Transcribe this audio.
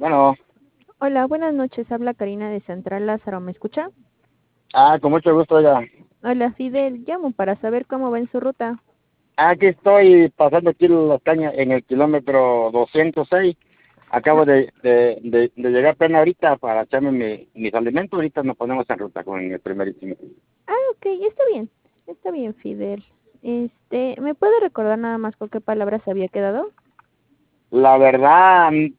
Bueno, Hola, buenas noches. Habla Karina de Central Lázaro. ¿Me escucha? con mucho gusto, ya. Hola, Fidel. Llamo para saber cómo va en su ruta. Aquí estoy pasando aquí las cañas en el kilómetro 206. Ah, Acabo de llegar apenas ahorita para echarme mis alimentos. Ahorita nos ponemos en ruta con el primerísimo. ok, está bien. Está bien, Fidel. ¿Me puede recordar nada más con qué palabras se había quedado? La verdad,